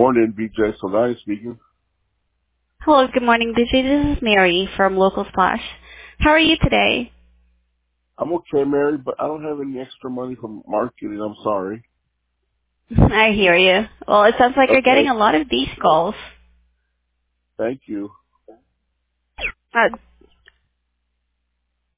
Morning, BJ Solani speaking. Hello, good morning, DJ. This is Mary from Local Splash. How are you today? I'm okay, Mary, but I don't have any extra money from marketing. I'm sorry. I hear you. Well, it sounds like you're getting Okay, a lot of these calls. thank you. Uh,